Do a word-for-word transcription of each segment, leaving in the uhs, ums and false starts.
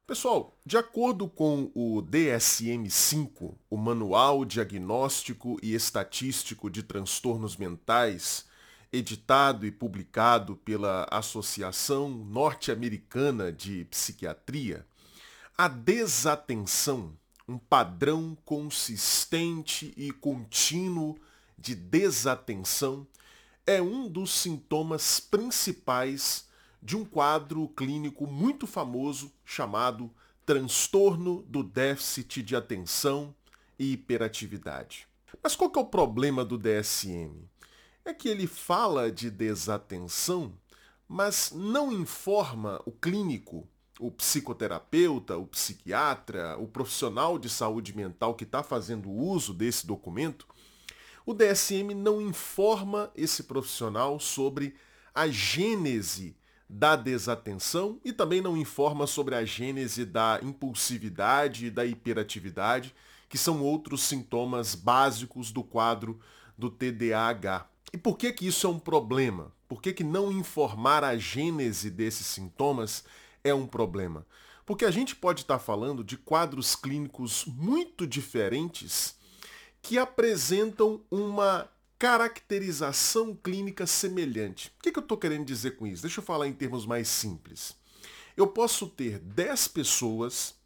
Pessoal, de acordo com o D S M cinco, o Manual Diagnóstico e Estatístico de Transtornos Mentais, editado e publicado pela Associação Norte-Americana de Psiquiatria, a desatenção, um padrão consistente e contínuo de desatenção, é um dos sintomas principais de um quadro clínico muito famoso chamado transtorno do déficit de atenção e hiperatividade. Mas qual que é o problema do D S M? É que ele fala de desatenção, mas não informa o clínico, o psicoterapeuta, o psiquiatra, o profissional de saúde mental que está fazendo uso desse documento. O D S M não informa esse profissional sobre a gênese da desatenção e também não informa sobre a gênese da impulsividade e da hiperatividade, que são outros sintomas básicos do quadro do T D A H. E por que que isso é um problema? Por que que não informar a gênese desses sintomas é um problema? Porque a gente pode estar falando de quadros clínicos muito diferentes que apresentam uma caracterização clínica semelhante. O que que eu estou querendo dizer com isso? Deixa eu falar em termos mais simples. Eu posso ter dez pessoas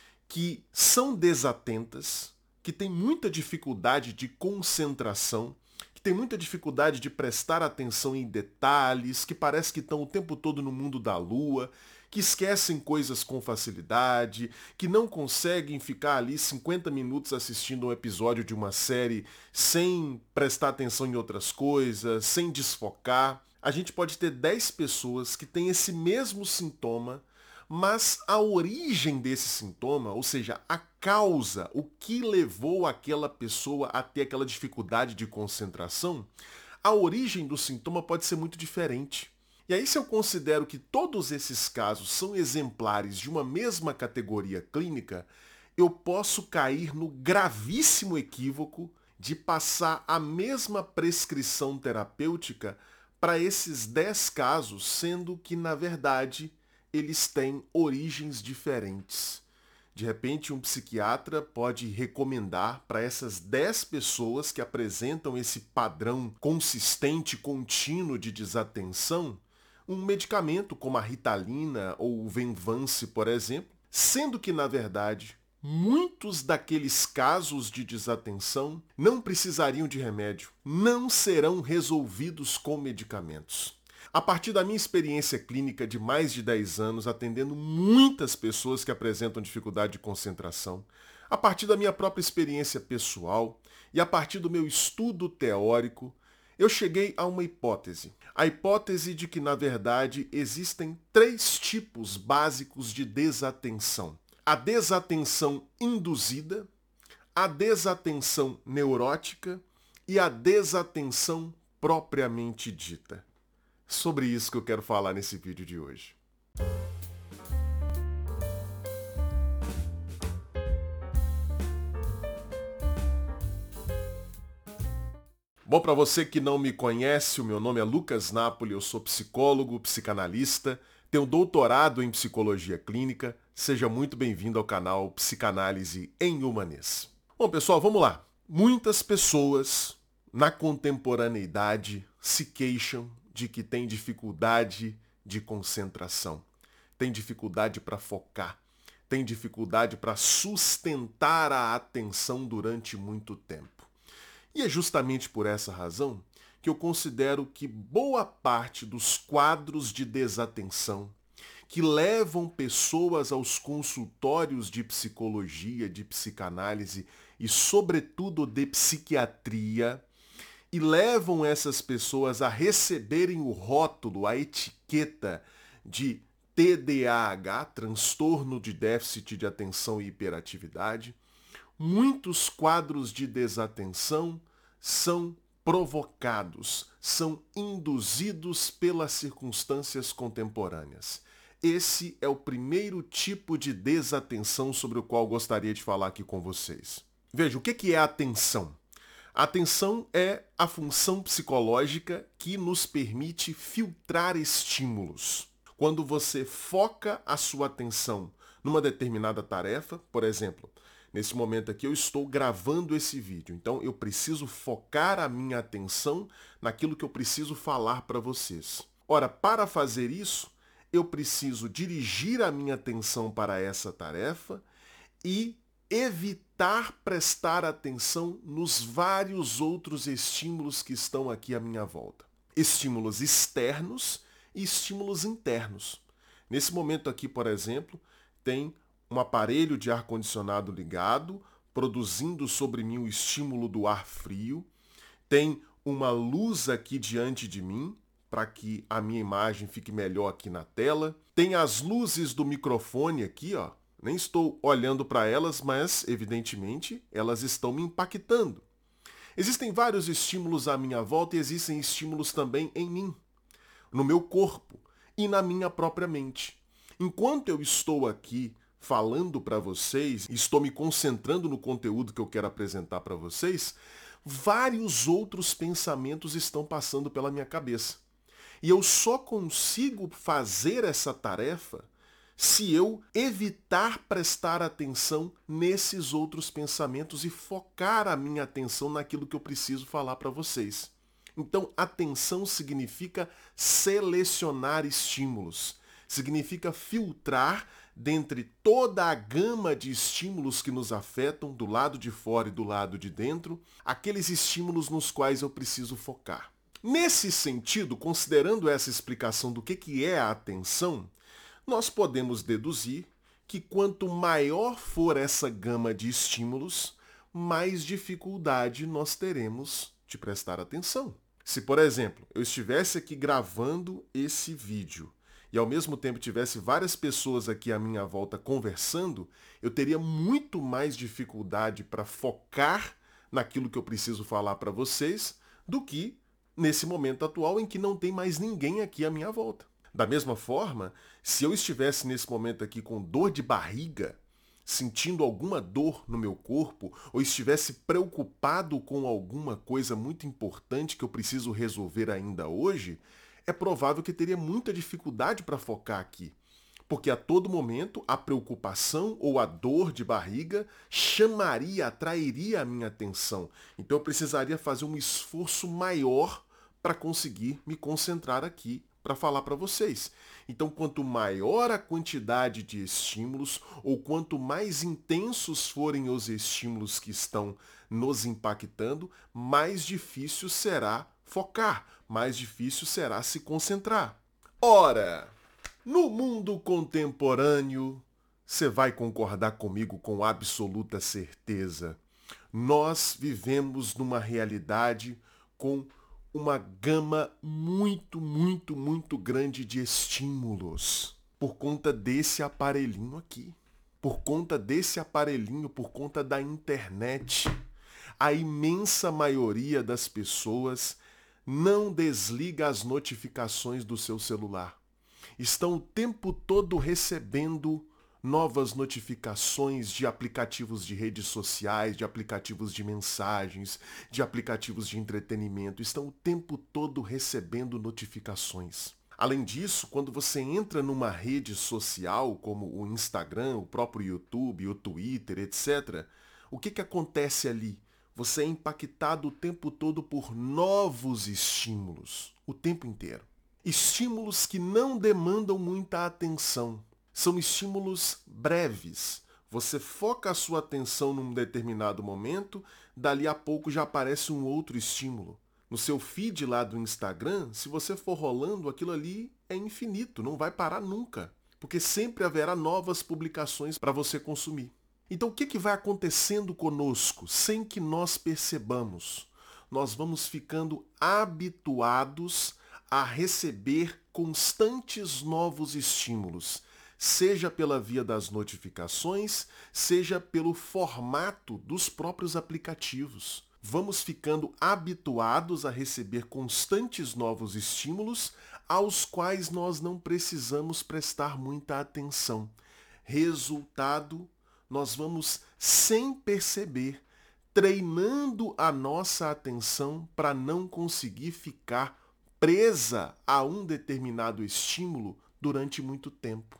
que são desatentas, que têm muita dificuldade de concentração, que têm muita dificuldade de prestar atenção em detalhes, que parece que estão o tempo todo no mundo da lua, que esquecem coisas com facilidade, que não conseguem ficar ali cinquenta minutos assistindo um episódio de uma série sem prestar atenção em outras coisas, sem desfocar. A gente pode ter dez pessoas que têm esse mesmo sintoma, mas a origem desse sintoma, ou seja, a causa, o que levou aquela pessoa a ter aquela dificuldade de concentração, a origem do sintoma pode ser muito diferente. E aí, se eu considero que todos esses casos são exemplares de uma mesma categoria clínica, eu posso cair no gravíssimo equívoco de passar a mesma prescrição terapêutica para esses dez casos, sendo que, na verdade, eles têm origens diferentes. De repente, um psiquiatra pode recomendar para essas dez pessoas que apresentam esse padrão consistente, contínuo de desatenção, um medicamento como a Ritalina ou o Venvance, por exemplo, sendo que, na verdade, muitos daqueles casos de desatenção não precisariam de remédio, não serão resolvidos com medicamentos. A partir da minha experiência clínica de mais de dez anos, atendendo muitas pessoas que apresentam dificuldade de concentração, a partir da minha própria experiência pessoal e a partir do meu estudo teórico, eu cheguei a uma hipótese. A hipótese de que, na verdade, existem três tipos básicos de desatenção. A desatenção induzida, a desatenção neurótica e a desatenção propriamente dita. Sobre isso que eu quero falar nesse vídeo de hoje. Bom, para você que não me conhece, o meu nome é Lucas Napoli, eu sou psicólogo, psicanalista, tenho doutorado em psicologia clínica. Seja muito bem-vindo ao canal Psicanálise em Humanês. Bom, pessoal, vamos lá. Muitas pessoas na contemporaneidade se queixam de que têm dificuldade de concentração, têm dificuldade para focar, têm dificuldade para sustentar a atenção durante muito tempo. E é justamente por essa razão que eu considero que boa parte dos quadros de desatenção que levam pessoas aos consultórios de psicologia, de psicanálise e, sobretudo, de psiquiatria, e levam essas pessoas a receberem o rótulo, a etiqueta de T D A H, transtorno de déficit de atenção e hiperatividade, muitos quadros de desatenção são provocados, são induzidos pelas circunstâncias contemporâneas. Esse é o primeiro tipo de desatenção sobre o qual gostaria de falar aqui com vocês. Veja, o que é a atenção? A atenção é a função psicológica que nos permite filtrar estímulos. Quando você foca a sua atenção numa determinada tarefa. Por exemplo, nesse momento aqui eu estou gravando esse vídeo, então eu preciso focar a minha atenção naquilo que eu preciso falar para vocês. Ora, para fazer isso, eu preciso dirigir a minha atenção para essa tarefa e evitar prestar atenção nos vários outros estímulos que estão aqui à minha volta. Estímulos externos e estímulos internos. Nesse momento aqui, por exemplo, tem um aparelho de ar-condicionado ligado, produzindo sobre mim o estímulo do ar frio. Tem uma luz aqui diante de mim, para que a minha imagem fique melhor aqui na tela. Tem as luzes do microfone aqui, ó. Nem estou olhando para elas, mas, evidentemente, elas estão me impactando. Existem vários estímulos à minha volta e existem estímulos também em mim, no meu corpo e na minha própria mente. Enquanto eu estou aqui falando para vocês, estou me concentrando no conteúdo que eu quero apresentar para vocês, vários outros pensamentos estão passando pela minha cabeça. E eu só consigo fazer essa tarefa se eu evitar prestar atenção nesses outros pensamentos e focar a minha atenção naquilo que eu preciso falar para vocês. Então, atenção significa selecionar estímulos, significa filtrar dentre toda a gama de estímulos que nos afetam, do lado de fora e do lado de dentro, aqueles estímulos nos quais eu preciso focar. Nesse sentido, considerando essa explicação do que que é a atenção, nós podemos deduzir que quanto maior for essa gama de estímulos, mais dificuldade nós teremos de prestar atenção. Se, por exemplo, eu estivesse aqui gravando esse vídeo e ao mesmo tempo tivesse várias pessoas aqui à minha volta conversando, eu teria muito mais dificuldade para focar naquilo que eu preciso falar para vocês do que nesse momento atual em que não tem mais ninguém aqui à minha volta. Da mesma forma, se eu estivesse nesse momento aqui com dor de barriga, sentindo alguma dor no meu corpo, ou estivesse preocupado com alguma coisa muito importante que eu preciso resolver ainda hoje, é provável que teria muita dificuldade para focar aqui. Porque a todo momento a preocupação ou a dor de barriga chamaria, atrairia a minha atenção. Então eu precisaria fazer um esforço maior para conseguir me concentrar aqui para falar para vocês. Então, quanto maior a quantidade de estímulos, ou quanto mais intensos forem os estímulos que estão nos impactando, mais difícil será focar, mais difícil será se concentrar. Ora, no mundo contemporâneo, você vai concordar comigo com absoluta certeza, nós vivemos numa realidade com uma gama muito, muito, muito grande de estímulos por conta desse aparelhinho aqui. Por conta desse aparelhinho, por conta da internet. A imensa maioria das pessoas não desliga as notificações do seu celular. Estão o tempo todo recebendo novas notificações de aplicativos de redes sociais, de aplicativos de mensagens, de aplicativos de entretenimento. Estão o tempo todo recebendo notificações. Além disso, quando você entra numa rede social, como o Instagram, o próprio YouTube, o Twitter, etcétera, o que que acontece ali? Você é impactado o tempo todo por novos estímulos, o tempo inteiro. Estímulos que não demandam muita atenção. São estímulos breves. Você foca a sua atenção num determinado momento, dali a pouco já aparece um outro estímulo. No seu feed lá do Instagram, se você for rolando, aquilo ali é infinito, não vai parar nunca, porque sempre haverá novas publicações para você consumir. Então o que que vai acontecendo conosco sem que nós percebamos? Nós vamos ficando habituados a receber constantes novos estímulos, seja pela via das notificações, seja pelo formato dos próprios aplicativos. Vamos ficando habituados a receber constantes novos estímulos aos quais nós não precisamos prestar muita atenção. Resultado, nós vamos, sem perceber, treinando a nossa atenção para não conseguir ficar presa a um determinado estímulo durante muito tempo.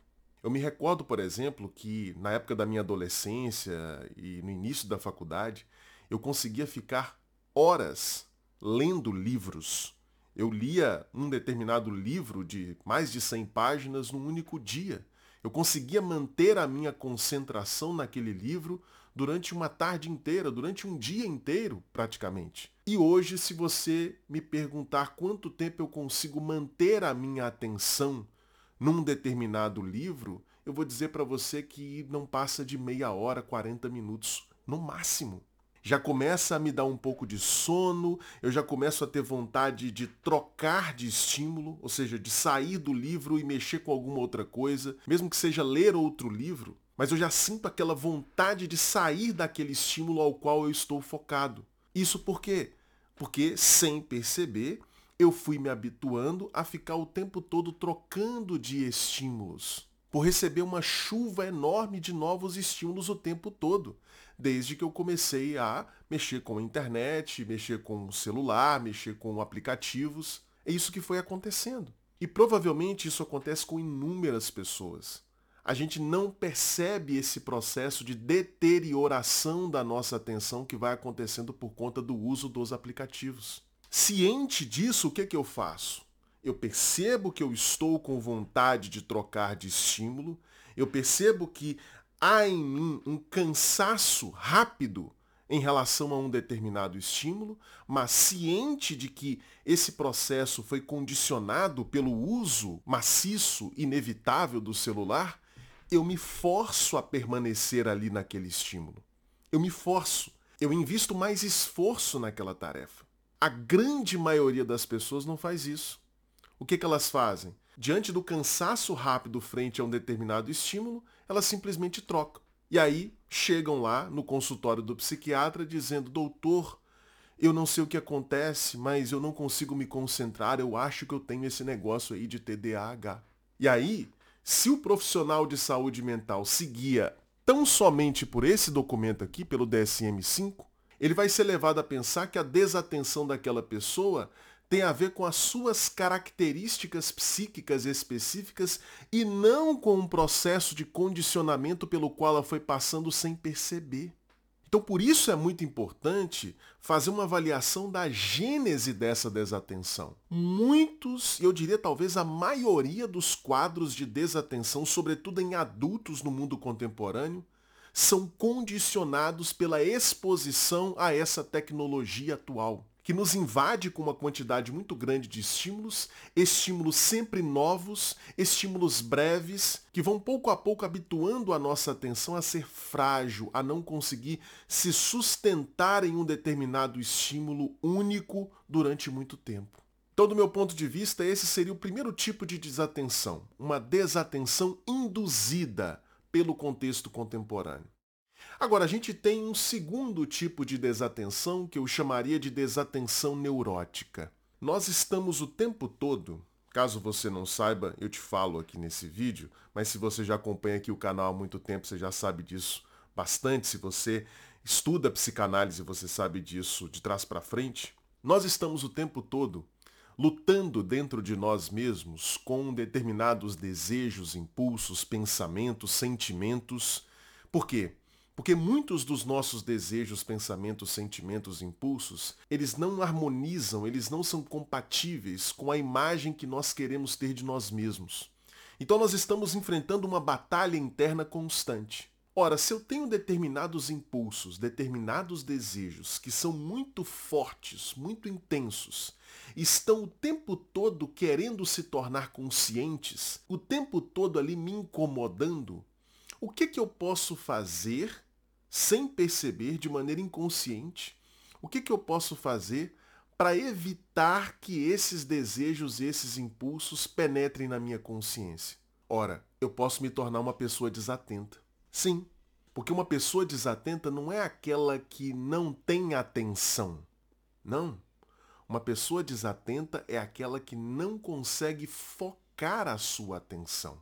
Eu me recordo, por exemplo, que na época da minha adolescência e no início da faculdade, eu conseguia ficar horas lendo livros. Eu lia um determinado livro de mais de cem páginas num único dia. Eu conseguia manter a minha concentração naquele livro durante uma tarde inteira, durante um dia inteiro, praticamente. E hoje, se você me perguntar quanto tempo eu consigo manter a minha atenção num determinado livro, eu vou dizer para você que não passa de meia hora, quarenta minutos, no máximo. Já começa a me dar um pouco de sono, eu já começo a ter vontade de trocar de estímulo, ou seja, de sair do livro e mexer com alguma outra coisa, mesmo que seja ler outro livro, mas eu já sinto aquela vontade de sair daquele estímulo ao qual eu estou focado. Isso por quê? Porque, sem perceber, eu fui me habituando a ficar o tempo todo trocando de estímulos, por receber uma chuva enorme de novos estímulos o tempo todo, desde que eu comecei a mexer com a internet, mexer com o celular, mexer com aplicativos. É isso que foi acontecendo. E provavelmente isso acontece com inúmeras pessoas. A gente não percebe esse processo de deterioração da nossa atenção que vai acontecendo por conta do uso dos aplicativos. Ciente disso, o que que eu faço? Eu percebo que eu estou com vontade de trocar de estímulo, eu percebo que há em mim um cansaço rápido em relação a um determinado estímulo, mas ciente de que esse processo foi condicionado pelo uso maciço, inevitável do celular, eu me forço a permanecer ali naquele estímulo. Eu me forço, eu invisto mais esforço naquela tarefa. A grande maioria das pessoas não faz isso. O que que elas fazem? Diante do cansaço rápido frente a um determinado estímulo, elas simplesmente trocam. E aí chegam lá no consultório do psiquiatra dizendo: doutor, eu não sei o que acontece, mas eu não consigo me concentrar, eu acho que eu tenho esse negócio aí de T D A H. E aí, se o profissional de saúde mental se guia tão somente por esse documento aqui, pelo D S M cinco, ele vai ser levado a pensar que a desatenção daquela pessoa tem a ver com as suas características psíquicas específicas e não com um processo de condicionamento pelo qual ela foi passando sem perceber. Então, por isso é muito importante fazer uma avaliação da gênese dessa desatenção. Muitos, eu diria talvez a maioria dos quadros de desatenção, sobretudo em adultos no mundo contemporâneo, são condicionados pela exposição a essa tecnologia atual, que nos invade com uma quantidade muito grande de estímulos, estímulos sempre novos, estímulos breves, que vão pouco a pouco habituando a nossa atenção a ser frágil, a não conseguir se sustentar em um determinado estímulo único durante muito tempo. Então, do meu ponto de vista, esse seria o primeiro tipo de desatenção, uma desatenção induzida pelo contexto contemporâneo. Agora, a gente tem um segundo tipo de desatenção que eu chamaria de desatenção neurótica. Nós estamos o tempo todo, caso você não saiba, eu te falo aqui nesse vídeo, mas se você já acompanha aqui o canal há muito tempo, você já sabe disso bastante. Se você estuda psicanálise, você sabe disso de trás para frente. Nós estamos o tempo todo lutando dentro de nós mesmos com determinados desejos, impulsos, pensamentos, sentimentos. Por quê? Porque muitos dos nossos desejos, pensamentos, sentimentos, impulsos, eles não harmonizam, eles não são compatíveis com a imagem que nós queremos ter de nós mesmos. Então nós estamos enfrentando uma batalha interna constante. Ora, se eu tenho determinados impulsos, determinados desejos que são muito fortes, muito intensos, estão o tempo todo querendo se tornar conscientes, o tempo todo ali me incomodando, o que que eu posso fazer sem perceber, de maneira inconsciente, o que que eu posso fazer para evitar que esses desejos, esses impulsos penetrem na minha consciência? Ora, eu posso me tornar uma pessoa desatenta. Sim, porque uma pessoa desatenta não é aquela que não tem atenção. Não. Uma pessoa desatenta é aquela que não consegue focar a sua atenção.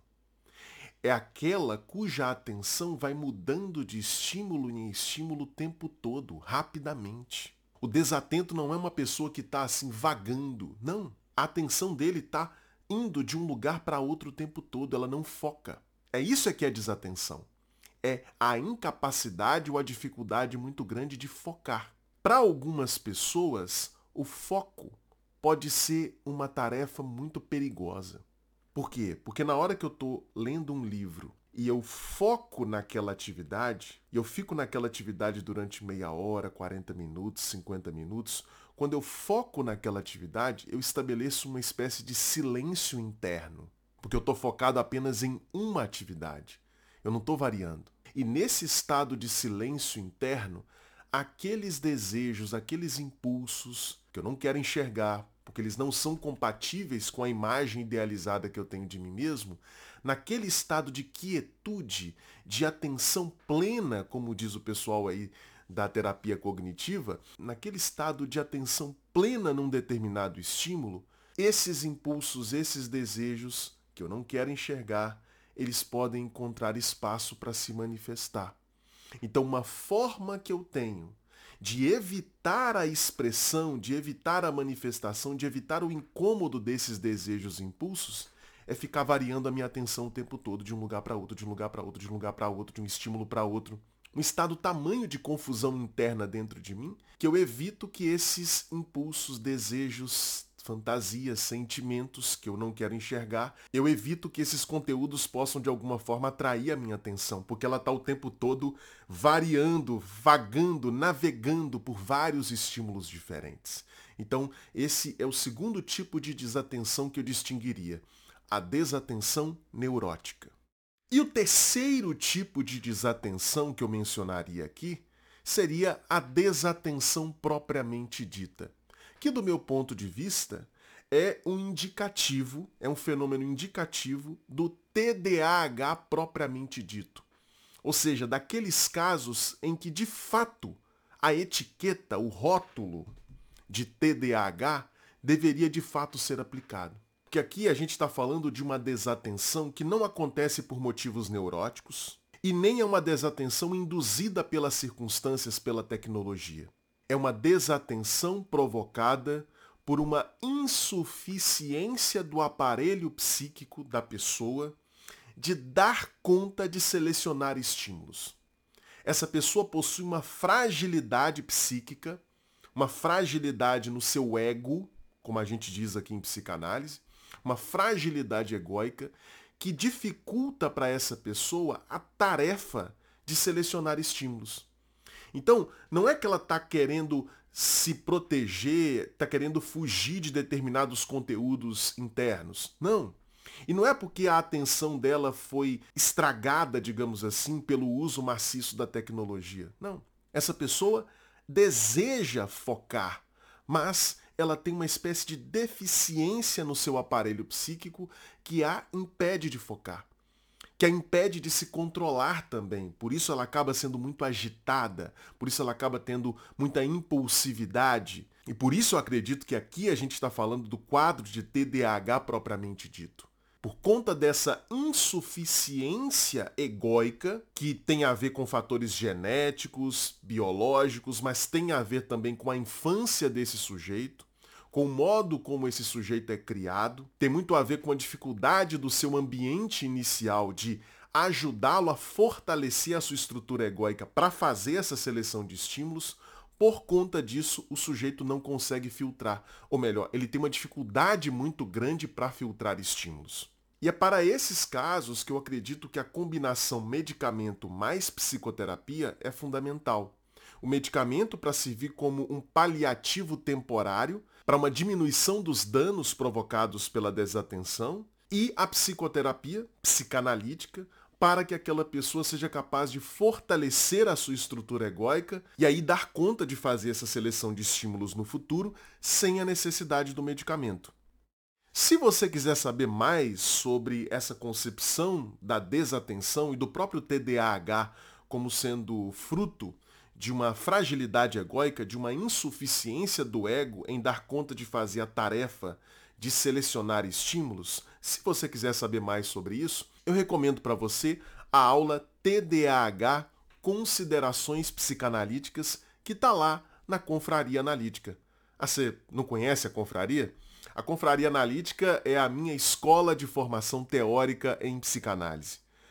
É aquela cuja atenção vai mudando de estímulo em estímulo o tempo todo, rapidamente. O desatento não é uma pessoa que está assim vagando. Não. A atenção dele está indo de um lugar para outro o tempo todo. Ela não foca. É isso é que é desatenção. É a incapacidade ou a dificuldade muito grande de focar. Para algumas pessoas, o foco pode ser uma tarefa muito perigosa. Por quê? Porque na hora que eu estou lendo um livro e eu foco naquela atividade, e eu fico naquela atividade durante meia hora, quarenta minutos, cinquenta minutos, quando eu foco naquela atividade, eu estabeleço uma espécie de silêncio interno, porque eu estou focado apenas em uma atividade. Eu não estou variando. E nesse estado de silêncio interno, aqueles desejos, aqueles impulsos que eu não quero enxergar, porque eles não são compatíveis com a imagem idealizada que eu tenho de mim mesmo, naquele estado de quietude, de atenção plena, como diz o pessoal aí da terapia cognitiva, naquele estado de atenção plena num determinado estímulo, esses impulsos, esses desejos que eu não quero enxergar, eles podem encontrar espaço para se manifestar. Então, uma forma que eu tenho de evitar a expressão, de evitar a manifestação, de evitar o incômodo desses desejos e impulsos, é ficar variando a minha atenção o tempo todo, de um lugar para outro, de um lugar para outro, de um lugar para outro, de um estímulo para outro. Um estado tamanho de confusão interna dentro de mim, que eu evito que esses impulsos, desejos, fantasias, sentimentos que eu não quero enxergar, eu evito que esses conteúdos possam de alguma forma atrair a minha atenção, porque ela está o tempo todo variando, vagando, navegando por vários estímulos diferentes. Então, esse é o segundo tipo de desatenção que eu distinguiria, a desatenção neurótica. E o terceiro tipo de desatenção que eu mencionaria aqui seria a desatenção propriamente dita, que do meu ponto de vista é um indicativo, é um fenômeno indicativo do T D A H propriamente dito. Ou seja, daqueles casos em que de fato a etiqueta, o rótulo de T D A H deveria de fato ser aplicado. Porque aqui a gente está falando de uma desatenção que não acontece por motivos neuróticos e nem é uma desatenção induzida pelas circunstâncias, pela tecnologia. É uma desatenção provocada por uma insuficiência do aparelho psíquico da pessoa de dar conta de selecionar estímulos. Essa pessoa possui uma fragilidade psíquica, uma fragilidade no seu ego, como a gente diz aqui em psicanálise, uma fragilidade egóica que dificulta para essa pessoa a tarefa de selecionar estímulos. Então, não é que ela está querendo se proteger, está querendo fugir de determinados conteúdos internos. Não. E não é porque a atenção dela foi estragada, digamos assim, pelo uso maciço da tecnologia. Não. Essa pessoa deseja focar, mas ela tem uma espécie de deficiência no seu aparelho psíquico que a impede de focar, que a impede de se controlar também. Por isso ela acaba sendo muito agitada, por isso ela acaba tendo muita impulsividade. E por isso eu acredito que aqui a gente está falando do quadro de T D A H propriamente dito. Por conta dessa insuficiência egóica, que tem a ver com fatores genéticos, biológicos, mas tem a ver também com a infância desse sujeito, com o modo como esse sujeito é criado, tem muito a ver com a dificuldade do seu ambiente inicial de ajudá-lo a fortalecer a sua estrutura egóica para fazer essa seleção de estímulos. Por conta disso, o sujeito não consegue filtrar, ou melhor, ele tem uma dificuldade muito grande para filtrar estímulos. E é para esses casos que eu acredito que a combinação medicamento mais psicoterapia é fundamental. O medicamento para servir como um paliativo temporário para uma diminuição dos danos provocados pela desatenção e a psicoterapia psicanalítica para que aquela pessoa seja capaz de fortalecer a sua estrutura egóica e aí dar conta de fazer essa seleção de estímulos no futuro sem a necessidade do medicamento. Se você quiser saber mais sobre essa concepção da desatenção e do próprio T D A H como sendo fruto de uma fragilidade egóica, de uma insuficiência do ego em dar conta de fazer a tarefa de selecionar estímulos, se você quiser saber mais sobre isso, eu recomendo para você a aula T D A H Considerações Psicanalíticas, que está lá na Confraria Analítica. Ah, você não conhece a Confraria? A Confraria Analítica é a minha escola de formação teórica em psicanálise.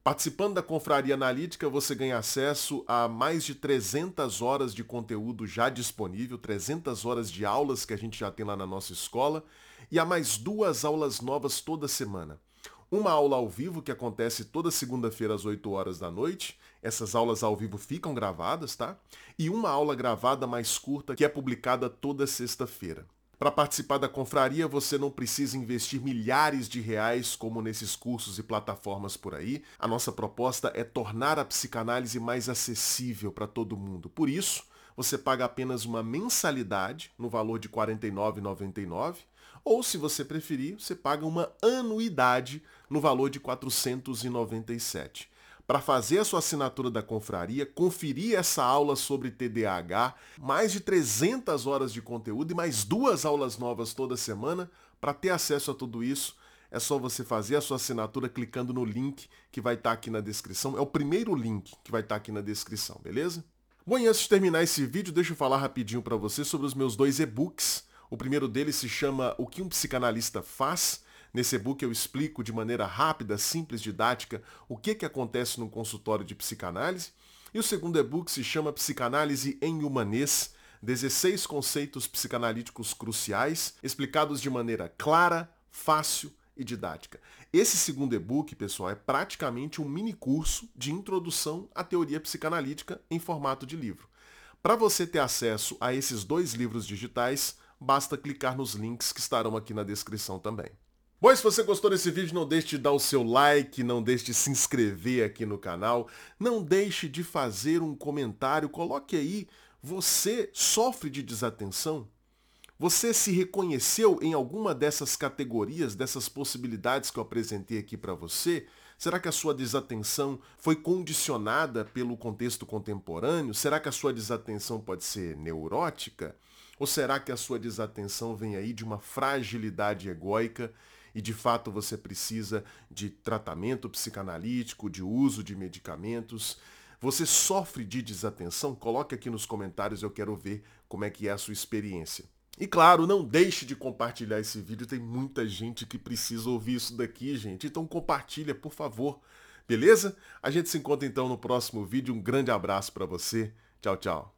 Participando da Confraria Analítica, você ganha acesso a mais de trezentas horas de conteúdo já disponível, trezentas horas de aulas que a gente já tem lá na nossa escola, e há mais duas aulas novas toda semana. Uma aula ao vivo, que acontece toda segunda-feira às oito horas da noite. Essas aulas ao vivo ficam gravadas, tá? E uma aula gravada mais curta, que é publicada toda sexta-feira. Para participar da confraria, você não precisa investir milhares de reais como nesses cursos e plataformas por aí. A nossa proposta é tornar a psicanálise mais acessível para todo mundo. Por isso, você paga apenas uma mensalidade no valor de quarenta e nove reais e noventa e nove centavos, ou, se você preferir, você paga uma anuidade no valor de quatrocentos e noventa e sete reais. Para fazer a sua assinatura da confraria, conferir essa aula sobre T D A H, mais de trezentas horas de conteúdo e mais duas aulas novas toda semana. Para ter acesso a tudo isso, é só você fazer a sua assinatura clicando no link que vai estar aqui na descrição. É o primeiro link que vai estar aqui na descrição, beleza? Bom, e antes de terminar esse vídeo, deixa eu falar rapidinho para você sobre os meus dois e-books. O primeiro deles se chama O que um psicanalista faz. Nesse e-book eu explico de maneira rápida, simples, didática, o que, que acontece no consultório de psicanálise. E o segundo e-book se chama Psicanálise em Humanês, dezesseis conceitos psicanalíticos cruciais, explicados de maneira clara, fácil e didática. Esse segundo e-book, pessoal, é praticamente um mini curso de introdução à teoria psicanalítica em formato de livro. Para você ter acesso a esses dois livros digitais, basta clicar nos links que estarão aqui na descrição também. Bom, e se você gostou desse vídeo, não deixe de dar o seu like, não deixe de se inscrever aqui no canal, não deixe de fazer um comentário, coloque aí, você sofre de desatenção? Você se reconheceu em alguma dessas categorias, dessas possibilidades que eu apresentei aqui para você? Será que a sua desatenção foi condicionada pelo contexto contemporâneo? Será que a sua desatenção pode ser neurótica? Ou será que a sua desatenção vem aí de uma fragilidade egóica e de fato você precisa de tratamento psicanalítico, de uso de medicamentos? Você sofre de desatenção? Coloque aqui nos comentários, eu quero ver como é que é a sua experiência. E claro, não deixe de compartilhar esse vídeo, tem muita gente que precisa ouvir isso daqui, gente. Então compartilha, por favor. Beleza? A gente se encontra então no próximo vídeo. Um grande abraço para você. Tchau, tchau.